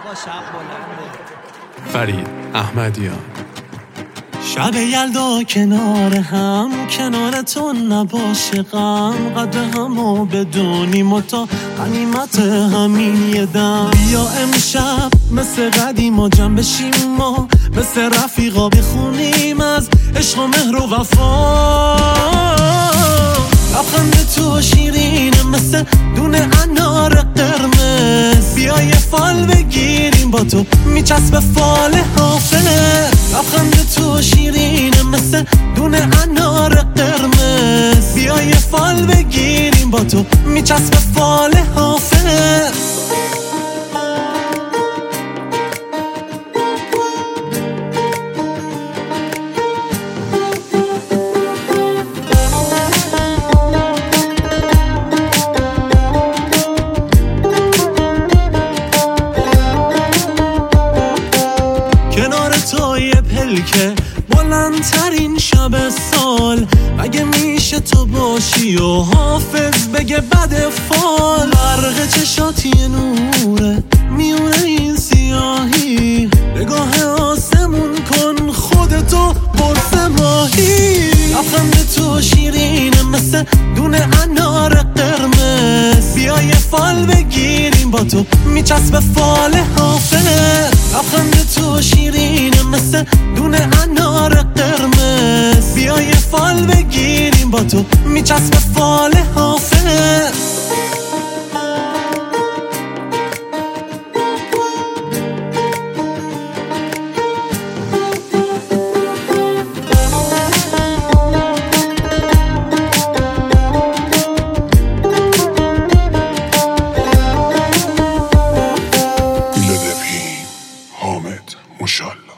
آقا شب بلنده. فرید احمدیان. شب یلدا کنار هم، کنار تو نباشه غم، قدر همو بدونیم و تا غنیمت همین یه دم. بیا امشب مثل قدیم و جمع بشیم ما، مثل رفیقا بخونیم از عشق و مهر و وفا. لبخند تو شیرینه مثل دونه انار قرمز، بیا یه فال بگیریم با تو میچسب فال حافظ. لبخند تو شیرینه مثل دونه انار قرمز، بیا یه فال بگیریم با تو میچسب فال حافظ. کنار تو یه پلکه بلندترین شب سال، مگه میشه تو باشی و حافظ بگه بد فال. برق چشاتی نوره میونه این سیاهی، نگاه آسمون کن خودتو برس ماهی. لبخند تو شیرینه مثل دونه انار قرمز، بیا یه فال بگیریم با تو میچسب فال حافظ. لبخند تو شیرینه مثل دونه انار قرمز، بیا یه فال بگیریم با تو میچسب فال حافظ. حامد مشال